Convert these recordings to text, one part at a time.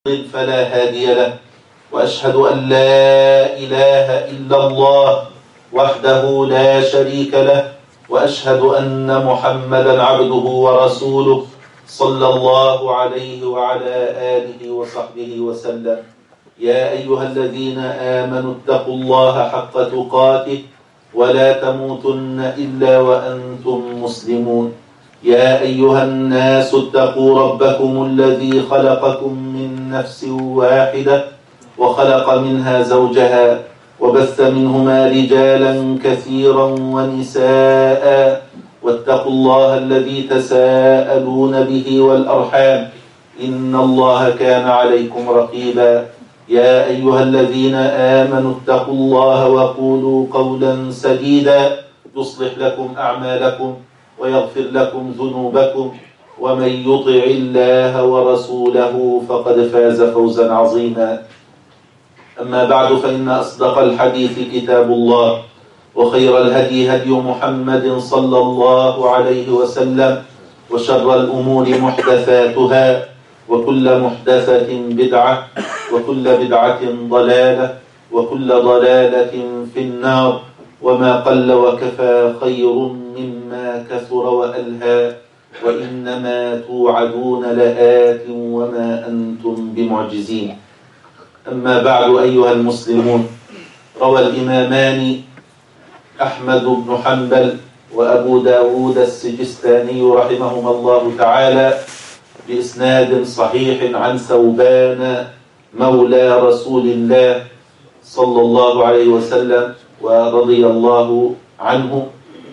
فلا هادي له، وأشهد أن لا إله إلا الله وحده لا شريك له، وأشهد أن محمدا عبده ورسوله صلى الله عليه وعلى آله وصحبه وسلم. يا أيها الذين آمنوا اتقوا الله حق تقاته ولا تموتن إلا وأنتم مسلمون. يا أيها الناس اتقوا ربكم الذي خلقكم من نفس واحدة وخلق منها زوجها وبث منهما رجالا كثيرا ونساء، واتقوا الله الذي تساءلون به والأرحام إن الله كان عليكم رقيبا. يا أيها الذين آمنوا اتقوا الله وقولوا قولا سديدا يصلح لكم أعمالكم ويغفر لكم ذنوبكم، ومن يطع الله ورسوله فقد فاز فوزا عظيما. أما بعد، فإن أصدق الحديث كتاب الله، وخير الهدي هدي محمد صلى الله عليه وسلم، وشر الأمور محدثاتها، وكل محدثة بدعة، وكل بدعة ضلالة، وكل ضلالة في النار. وما قل وكفى خير مما كثر وألهى، وإنما توعدون لآت وما أنتم بمعجزين. أما بعد أيها المسلمون، روى الإمامان أحمد بن حنبل وأبو داود السجستاني رحمهما الله تعالى بإسناد صحيح عن ثوبان مولى رسول الله صلى الله عليه وسلم ورضي الله عنه.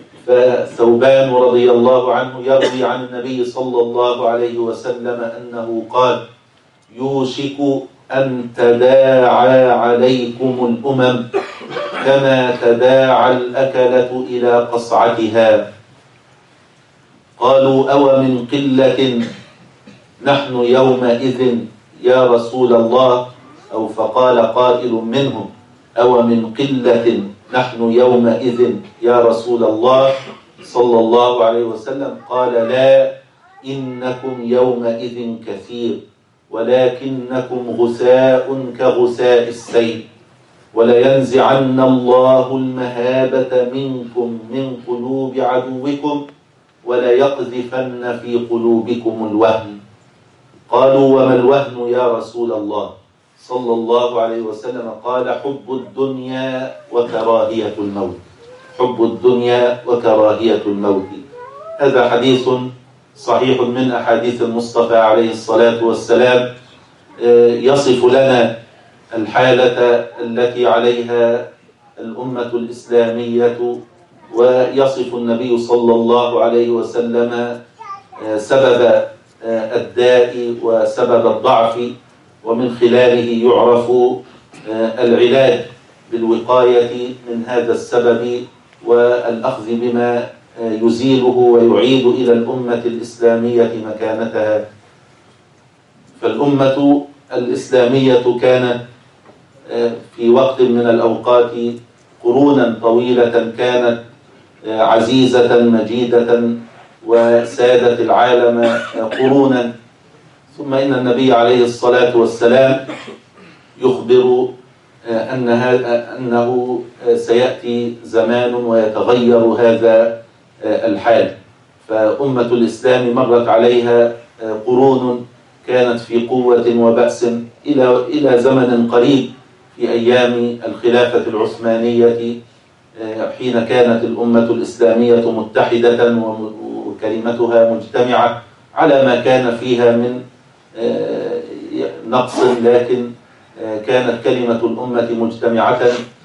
فثوبان رضي الله عنه يروي عن النبي صلى الله عليه وسلم أنه قال: يوشك أن تداعى عليكم الأمم كما تداعى الأكلة إلى قصعتها. قالوا: أو من قلة نحن يومئذ يا رسول الله؟ أو فقال قائل منهم: أو من قلة نحن يومئذ يا رسول الله صلى الله عليه وسلم؟ قال: لا، إنكم يومئذ كثير، ولكنكم غثاء كغثاء السيل، ولينزعن الله المهابة منكم من قلوب عدوكم، وليقذفن في قلوبكم الوهن. قالوا: وما الوهن يا رسول الله صلى الله عليه وسلم؟ قال: حب الدنيا وكراهية الموت. حب الدنيا وكراهية الموت. هذا حديث صحيح من أحاديث المصطفى عليه الصلاة والسلام، يصف لنا الحالة التي عليها الأمة الإسلامية، ويصف النبي صلى الله عليه وسلم سبب الداء وسبب الضعف، ومن خلاله يعرف العلاج بالوقاية من هذا السبب والأخذ بما يزيله ويعيد إلى الأمة الإسلامية مكانتها. فالأمة الإسلامية كانت في وقت من الأوقات قرونا طويلة كانت عزيزة مجيدة وسادت العالم قرونا، ثم إن النبي عليه الصلاة والسلام يخبر أنه سيأتي زمان ويتغير هذا الحال. فأمة الإسلام مرت عليها قرون كانت في قوة وبأس إلى زمن قريب في أيام الخلافة العثمانية، حين كانت الأمة الإسلامية متحدة وكلمتها مجتمعة على ما كان فيها من نقص، لكن كانت كلمة الأمة مجتمعة.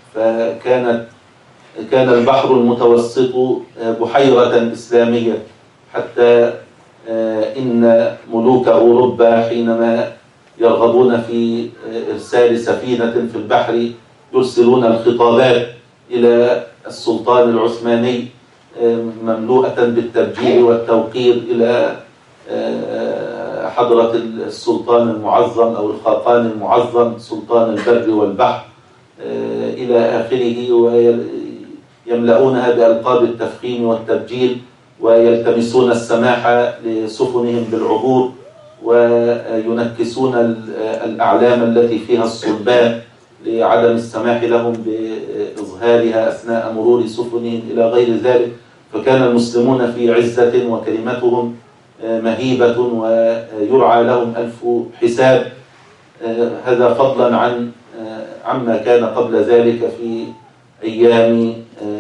كان البحر المتوسط بحيرة إسلامية، حتى إن ملوك أوروبا حينما يرغبون في إرسال سفينة في البحر يرسلون الخطابات إلى السلطان العثماني مملوءة بالتبجيل والتوقير إلى حضرة السلطان المعظم أو الخاقان المعظم سلطان البر والبحر إلى آخره، ويملؤونها بألقاب التفخيم والتبجيل، ويلتمسون السماح لسفنهم بالعبور، وينكسون الأعلام التي فيها الصلبان لعدم السماح لهم بإظهارها أثناء مرور سفنهم إلى غير ذلك. فكان المسلمون في عزة وكلمتهم مهيبة ويرعى لهم ألف حساب. هذا فضلا عما كان قبل ذلك في أيام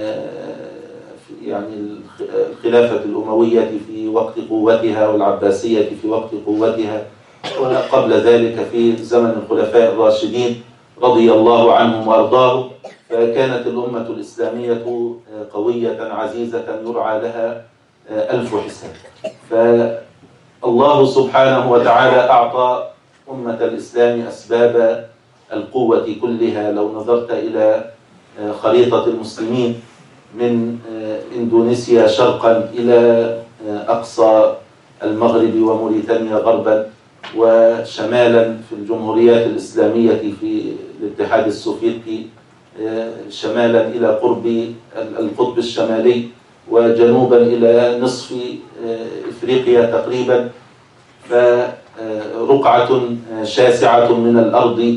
يعني الخلافة الأموية في وقت قوتها والعباسية في وقت قوتها، وقبل ذلك في زمن الخلفاء الراشدين رضي الله عنهم وأرضاهم. فكانت الأمة الإسلامية قوية عزيزة يرعى لها ألف حساب. فالله سبحانه وتعالى أعطى أمة الإسلام أسباب القوة كلها. لو نظرت إلى خريطة المسلمين من إندونيسيا شرقا إلى أقصى المغرب وموريتانيا غربا، وشمالا في الجمهوريات الإسلامية في الاتحاد السوفيتي شمالا إلى قرب القطب الشمالي، وجنوبا إلى نصف إفريقيا تقريبا، فرقعة شاسعة من الأرض.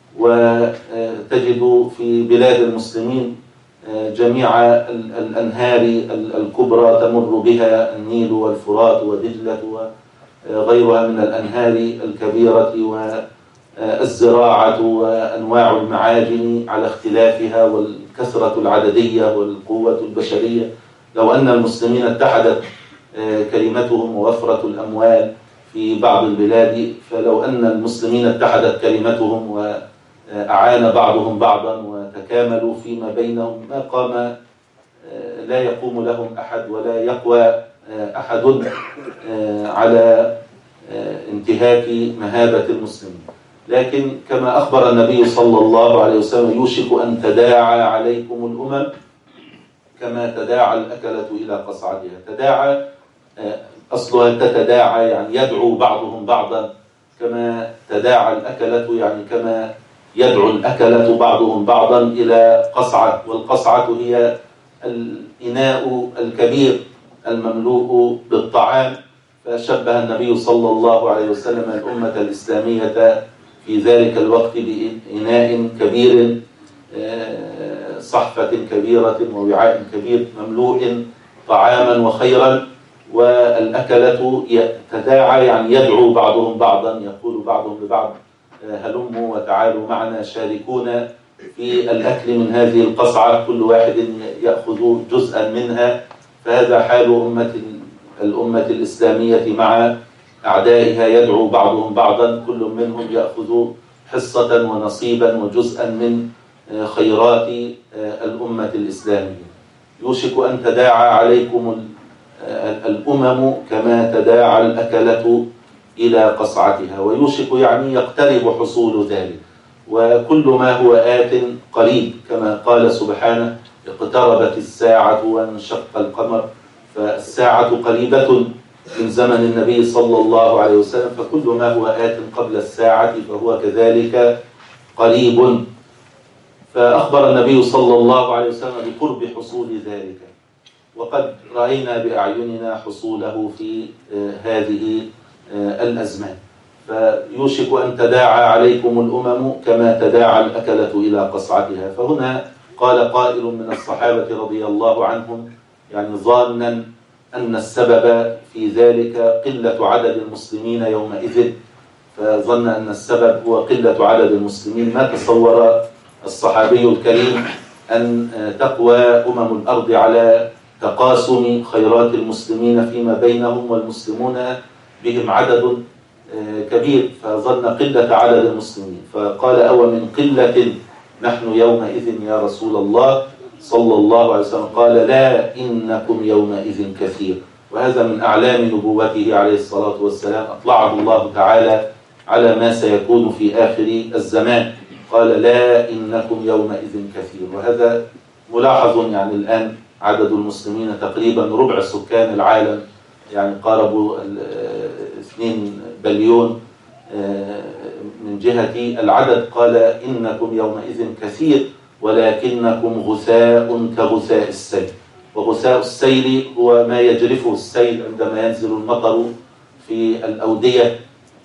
وتجد في بلاد المسلمين جميع الأنهار الكبرى تمر بها النيل والفرات ودجلة وغيرها من الأنهار الكبيرة، والزراعة وأنواع المعادن على اختلافها والكثرة العددية والقوة البشرية. لو أن المسلمين اتحدت كلمتهم ووفرة الأموال في بعض البلاد، فلو أن المسلمين اتحدت كلمتهم وأعان بعضهم بعضا وتكاملوا فيما بينهم لا يقوم لهم أحد ولا يقوى أحد على انتهاك مهابة المسلمين. لكن كما أخبر النبي صلى الله عليه وسلم: يوشك أن تداعى عليكم الأمم كما تداعى الأكلة إلى قصعتها. تداعى أصلها تتداعى، يعني يدعو بعضهم بعضا، كما تداعى الأكلة يعني كما يدعو الأكلة بعضهم بعضا إلى قصعة. والقصعة هي الإناء الكبير المملوء بالطعام. فشبه النبي صلى الله عليه وسلم الأمة الإسلامية في ذلك الوقت بإناء كبير، صحفة كبيرة ووعاء كبير مملوء طعاما وخيرا. والأكلة تداعى يعني يدعو بعضهم بعضا، يقول بعضهم لبعض: هلموا وتعالوا معنا شاركونا في الأكل من هذه القصعة، كل واحد يأخذ جزءا منها. فهذا حال الأمة الإسلامية مع أعدائها، يدعو بعضهم بعضا، كل منهم يأخذ حصة ونصيبا وجزءا من خيرات الأمة الإسلامية. يوشك أن تداعى عليكم الأمم كما تداعى الأكلة إلى قصعتها. ويوشك يعني يقترب حصول ذلك، وكل ما هو آت قريب، كما قال سبحانه: اقتربت الساعة وانشق القمر. فالساعة قريبة من زمن النبي صلى الله عليه وسلم، فكل ما هو آت قبل الساعة فهو كذلك قريب. فأخبر النبي صلى الله عليه وسلم بقرب حصول ذلك، وقد رأينا بأعيننا حصوله في هذه الأزمان. فيوشك أن تداعى عليكم الأمم كما تداعى الأكلة إلى قصعتها. فهنا قال قائل من الصحابة رضي الله عنهم، يعني ظانا أن السبب في ذلك قلة عدد المسلمين يومئذ، فظن أن السبب هو قلة عدد المسلمين. ما تصور الصحابي الكريم أن تقوى أمم الأرض على تقاسم خيرات المسلمين فيما بينهم، والمسلمون بهم عدد كبير، فظن قلة عدد المسلمين. فقال: أو من قلة نحن يومئذ يا رسول الله صلى الله عليه وسلم؟ قال: لا، إنكم يومئذ كثير. وهذا من أعلام نبوته عليه الصلاة والسلام، أطلعه الله تعالى على ما سيكون في آخر الزمان. قال: لا، إنكم يومئذ كثير. وهذا ملاحظ، يعني الآن عدد المسلمين تقريبا ربع سكان العالم، يعني قاربوا 2 بليون من جهة العدد. قال: إنكم يومئذ كثير ولكنكم غثاء كغثاء السيل. وغثاء السيل هو ما يجرفه السيل عندما ينزل المطر في الأودية،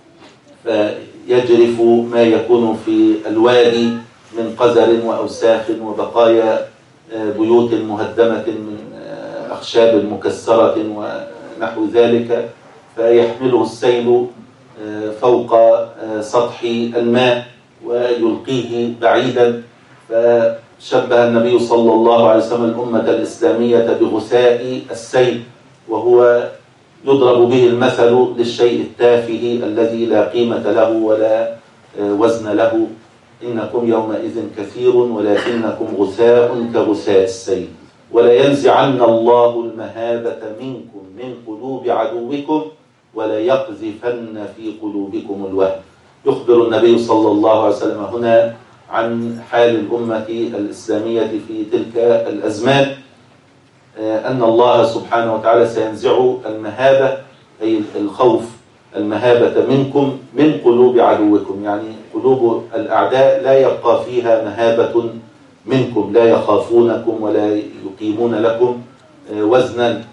فيجرف ما يكون في الوادي من قذر وأوساخ وبقايا بيوت مهدمة من أخشاب مكسرة ونحو ذلك، فيحمله السيل فوق سطح الماء ويلقيه بعيدا. فشبه النبي صلى الله عليه وسلم الأمة الإسلامية بغثاء السيل، وهو يضرب به المثل للشيء التافه الذي لا قيمة له ولا وزن له. إنكم يومئذ كثير ولكنكم غثاء كغثاء السيل، ولا ينزعن الله المهابة منكم من قلوب عدوكم ولا يقذفن في قلوبكم الوهن. يخبر النبي صلى الله عليه وسلم هنا عن حال الأمة الإسلامية في تلك الأزمان، أن الله سبحانه وتعالى سينزع المهابة أي الخوف، المهابة منكم من قلوب عدوكم، يعني قلوب الأعداء لا يبقى فيها مهابة منكم، لا يخافونكم ولا يقيمون لكم وزنا.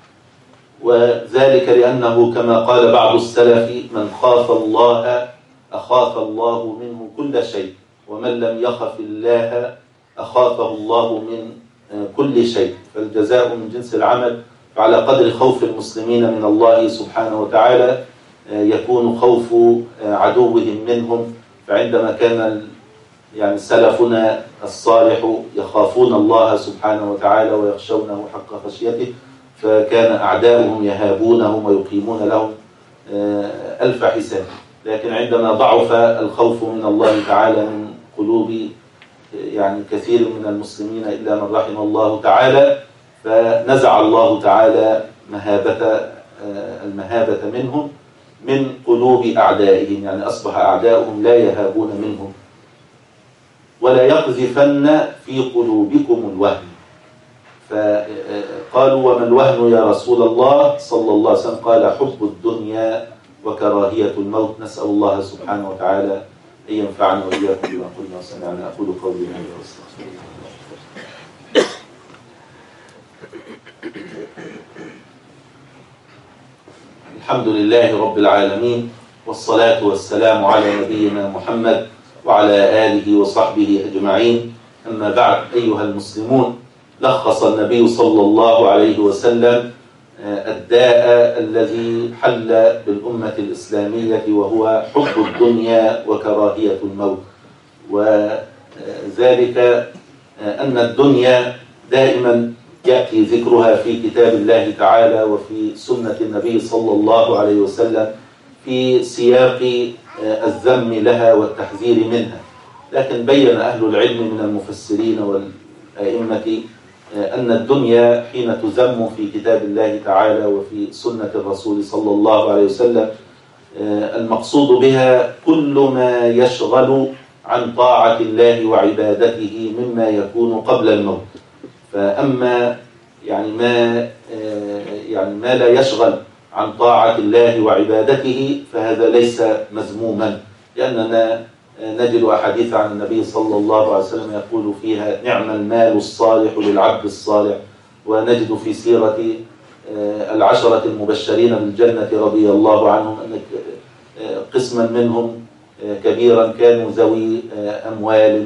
وذلك لأنه كما قال بعض السلف: من خاف الله أخاف الله منه كل شيء، ومن لم يخف الله أخافه الله من كل شيء. فالجزاء من جنس العمل، فعلى قدر خوف المسلمين من الله سبحانه وتعالى يكون خوف عدوهم منهم. فعندما كان يعني سلفنا الصالح يخافون الله سبحانه وتعالى ويخشونه حق خشيته، فكان أعداؤهم يهابونهم ويقيمون لهم ألف حساب. لكن عندما ضعف الخوف من الله تعالى من قلوب يعني كثير من المسلمين إلا من رحم الله تعالى، فنزع الله تعالى المهابة منهم من قلوب أعدائهم، يعني أصبح أعداؤهم لا يهابون منهم. ولا يقذفن في قلوبكم الوهن. فقالوا: وما الوهن يا رسول الله صلى الله عليه وسلم؟ قال: حب الدنيا وكراهية الموت. نسأل الله سبحانه وتعالى أن ينفعنا وإياكم بما قلنا وسمعنا. أقول قولي هذا واستغفر الله. الحمد لله رب العالمين، والصلاة والسلام على نبينا محمد وعلى آله وصحبه أجمعين. أما بعد، أيها المسلمون، لخص النبي صلى الله عليه وسلم الداء الذي حل بالأمة الإسلامية، وهو حب الدنيا وكراهية الموت. وذلك أن الدنيا دائما يأتي ذكرها في كتاب الله تعالى وفي سنة النبي صلى الله عليه وسلم في سياق الذم لها والتحذير منها. لكن بين أهل العلم من المفسرين والأئمة أن الدنيا حين تذم في كتاب الله تعالى وفي سنة الرسول صلى الله عليه وسلم المقصود بها كل ما يشغل عن طاعة الله وعبادته مما يكون قبل الموت. فأما ما لا يشغل عن طاعة الله وعبادته فهذا ليس مذموما، لأننا نجد أحاديث عن النبي صلى الله عليه وسلم يقول فيها: نعم المال الصالح للعبد الصالح. ونجد في سيرة العشرة المبشرين بالجنة رضي الله عنهم أن قسما منهم كبيرا كانوا ذوي أموال،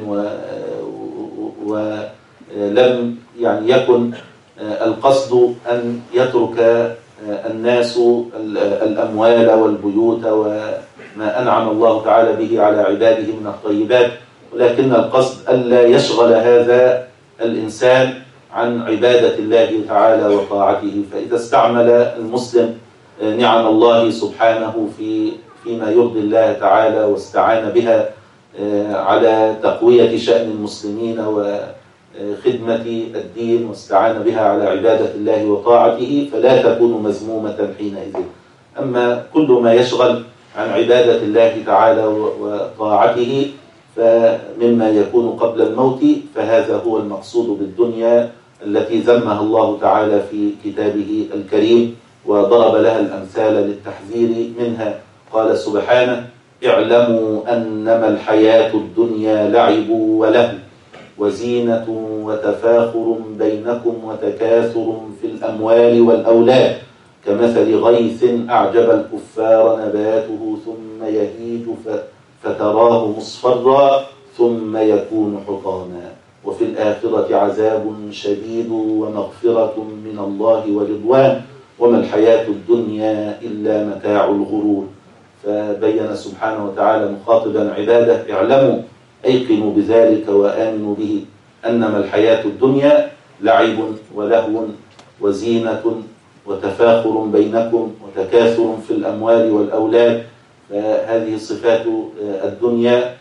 ولم يكن القصد أن يترك الناس الأموال والبيوت وما أنعم الله تعالى به على عباده من الطيبات، ولكن القصد ألا يشغل هذا الإنسان عن عبادة الله تعالى وطاعته. فإذا استعمل المسلم نعم الله سبحانه فيما يرضي الله تعالى واستعان بها على تقوية شأن المسلمين وخدمة الدين واستعان بها على عبادة الله وطاعته فلا تكون مذمومة حينئذ. أما كل ما يشغل عن عبادة الله تعالى وطاعته فمما يكون قبل الموت فهذا هو المقصود بالدنيا التي ذمها الله تعالى في كتابه الكريم وضرب لها الأمثال للتحذير منها. قال سبحانه: اعلموا أنما الحياة الدنيا لعب ولهو وزينة وتفاخر بينكم وتكاثر في الأموال والأولاد كمثل غيث أعجب الكفار نباته ثم يهيج فتراه مصفرا ثم يكون حطاما وفي الآخرة عذاب شديد ومغفرة من الله ورضوان وما الحياة الدنيا إلا متاع الغرور. فبين سبحانه وتعالى مخاطبا عباده: اعلموا أيقنوا بذلك وآمنوا به أنما الحياة الدنيا لعب ولهو وزينة وتفاخر بينكم وتكاثر في الأموال والأولاد، فهذه صفات الدنيا.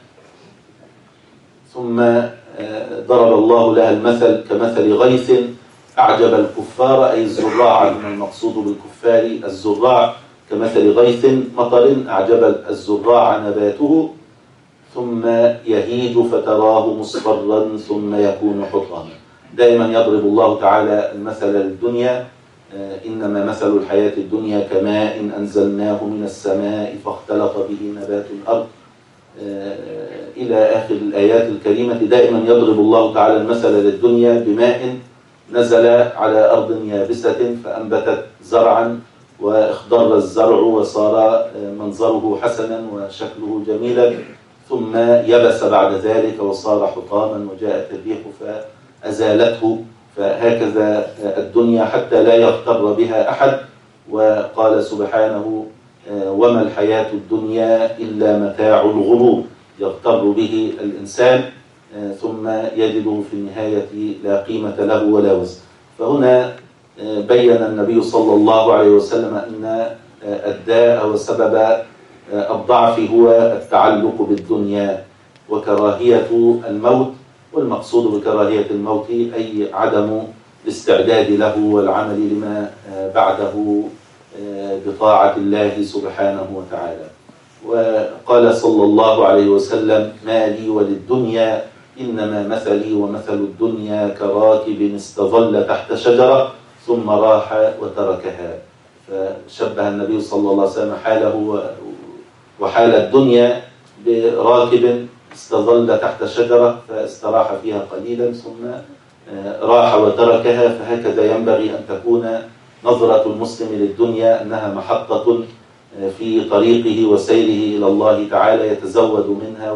ثم ضرب الله لها المثل كمثل غيث أعجب الكفار، أي الزراع، المقصود بالكفار الزراع، كمثل غيث مطر أعجب الزراع نباته ثم يهيج فتراه مصفرا ثم يكون حطاما. دائما يضرب الله تعالى المثل للدنيا: إنما مثل الحياة الدنيا كماء أنزلناه من السماء فاختلط به نبات الأرض إلى آخر الآيات الكريمة. دائما يضرب الله تعالى المثل للدنيا بماء نزل على أرض يابسة فأنبتت زرعا واخضر الزرع وصار منظره حسنا وشكله جميلا، ثم يبس بعد ذلك وصار حطاما وجاءت الريح فأزالته. فهكذا الدنيا حتى لا يغتر بها أحد. وقال سبحانه: وما الحياة الدنيا إلا متاع الغرور، يغتر به الإنسان ثم يجده في النهاية لا قيمة له ولا وزن. فهنا بين النبي صلى الله عليه وسلم أن الداء وسبب الضعف هو التعلق بالدنيا وكراهية الموت. والمقصود بكراهية الموت أي عدم الاستعداد له والعمل لما بعده بطاعة الله سبحانه وتعالى. وقال صلى الله عليه وسلم: ما لي وللدنيا إنما مثلي ومثل الدنيا كراكب استظل تحت شجرة ثم راح وتركها. فشبه النبي صلى الله عليه وسلم حاله وحال الدنيا براكب استظل تحت شجرة فاستراح فيها قليلا ثم راح وتركها. فهكذا ينبغي أن تكون نظرة المسلم للدنيا، أنها محطة في طريقه وسيره إلى الله تعالى، يتزود منها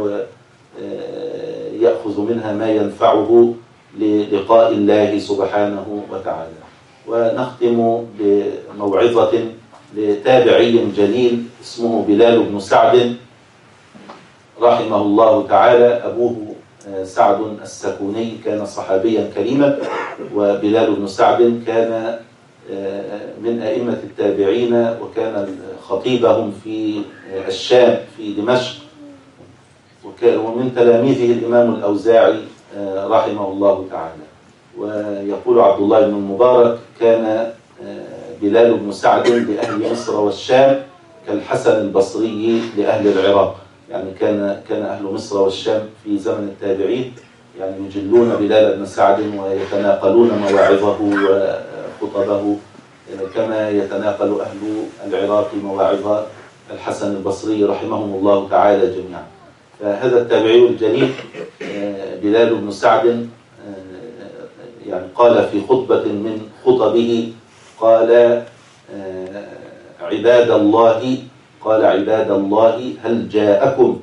ويأخذ منها ما ينفعه للقاء الله سبحانه وتعالى. ونختم بموعظة لتابعي جليل اسمه بلال بن سعد رحمه الله تعالى. أبوه سعد السكوني كان صحابيا كريما، وبلال بن سعد كان من أئمة التابعين وكان خطيبهم في الشام في دمشق، ومن تلاميذه الإمام الأوزاعي رحمه الله تعالى. ويقول عبد الله بن المبارك: كان بلال بن سعد لأهل مصر والشام كالحسن البصري لأهل العراق. يعني كان أهل مصر والشام في زمن التابعين يعني يجلون بلال بن سعد ويتناقلون مواعظه وخطبه كما يتناقل أهل العراق مواعظ الحسن البصري رحمهم الله تعالى جميعا. فهذا التابعي الجليل بلال بن سعد يعني قال في خطبة من خطبه، قال: عباد الله هل جاءكم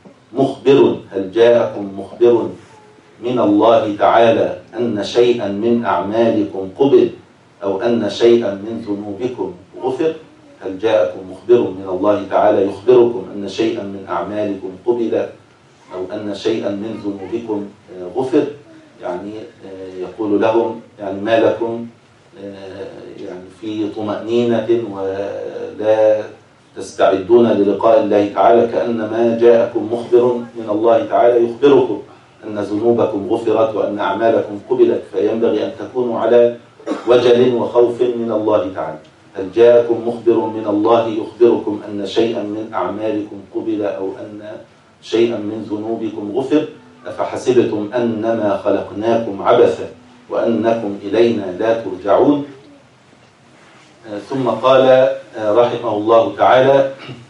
مخبر من الله تعالى أن شيئا من أعمالكم قبل أو أن شيئا من ذنوبكم غفر؟ هل جاءكم مخبر من الله تعالى يخبركم أن شيئا من أعمالكم قبل أو أن شيئا من ذنوبكم غفر؟ يعني يقول لهم يعني ما لكم يعني في طمأنينة ولا تستعدون للقاء الله تعالى، كأنما جاءكم مخبر من الله تعالى يخبركم أن ذنوبكم غفرت وأن أعمالكم قبلت، فينبغي أن تكونوا على وجل وخوف من الله تعالى. هل جاءكم مخبر من الله يخبركم أن شيئا من أعمالكم قبل أو أن شيئا من ذنوبكم غفر؟ أفحسبتم أنما خلقناكم عبثا وأنكم إلينا لا ترجعون. ثم قال رحمه الله تعالى: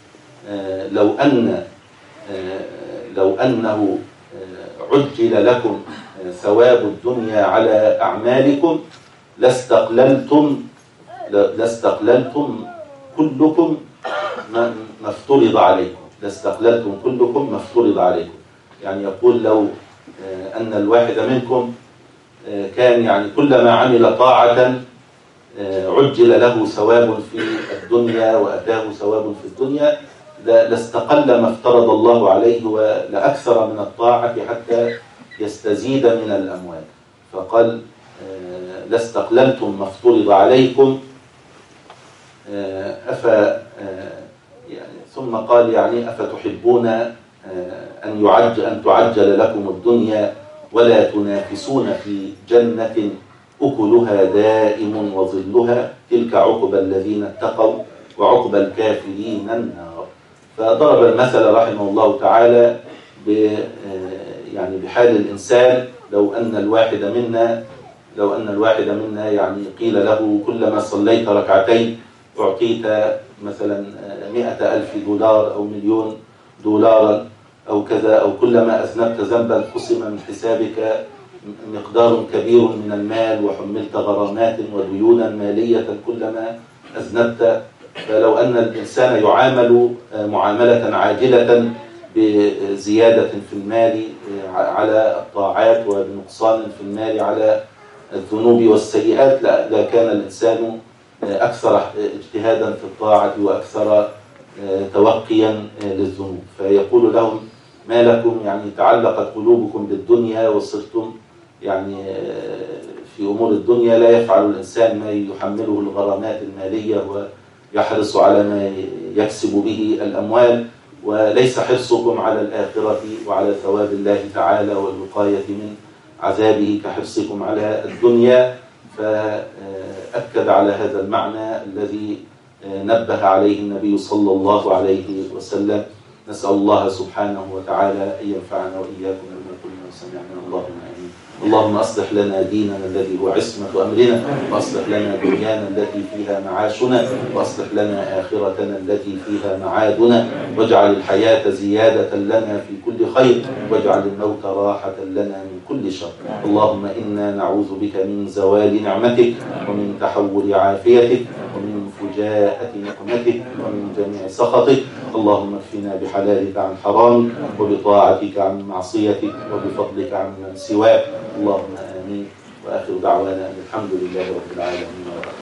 لو أنه عجل لكم ثواب الدنيا على أعمالكم لاستقللتم كلكم ما افترض عليكم. لاستقللتم كلكم ما افترض عليكم. يعني يقول لو أن الواحد منكم كان يعني كلما عمل طاعة عجل له ثواب في الدنيا وأتاه ثواب في الدنيا لاستقل ما افترض الله عليه ولأكثر من الطاعة حتى يستزيد من الأموال. فقال لاستقللتم ما افترض عليكم يعني ثم قال يعني أفتحبون أن تعجل لكم الدنيا ولا تنافسون في جنة أكلها دائم وظلها تلك عقبى الذين اتقوا وعقبى الكافرين النار. فضرب المثل رحمه الله تعالى يعني بحال الإنسان لو أن الواحد منا يعني قيل له كلما صليت ركعتين أعطيت مثلا 100,000 دولار أو مليون دولارا أو كذا، أو كلما أذنبت ذنبا قسم من حسابك مقدار كبير من المال وحملت غرامات وديونا مالية كلما أذنبت. فلو أن الإنسان يعامل معاملة عاجلة بزيادة في المال على الطاعات وبنقصان في المال على الذنوب والسيئات لكان الإنسان أكثر اجتهادا في الطاعة وأكثر توقيا للذنوب. فيقول لهم ما لكم يعني تعلقت قلوبكم بالدنيا وصرتم يعني في أمور الدنيا لا يفعل الإنسان ما يحمله الغرامات المالية ويحرص على ما يكسب به الأموال، وليس حرصكم على الآخرة وعلى ثواب الله تعالى والوقاية من عذابه كحرصكم على الدنيا. فأكد على هذا المعنى الذي نبه عليه النبي صلى الله عليه وسلم. نسأل الله سبحانه وتعالى أن ينفعنا وإياكم بما كنا سمعنا. اللهم آمين. اللهم أصلح لنا ديننا الذي هو عصمة أمرنا، وأصلح لنا دنيانا التي فيها معاشنا، وأصلح لنا آخرتنا التي فيها معادنا، واجعل الحياة زيادة لنا في كل خير، واجعل الموت راحة لنا من كل شر. اللهم إنا نعوذ بك من زوال نعمتك ومن تحول عافيتك ومن فجاءة نقمتك ومن جميع سخطك. اللهم اكفنا بحلالك عن حرامك وبطاعتك عن معصيتك وبفضلك عن من سواك. اللهم آمين. وآخر دعوانا أن الحمد لله رب العالمين.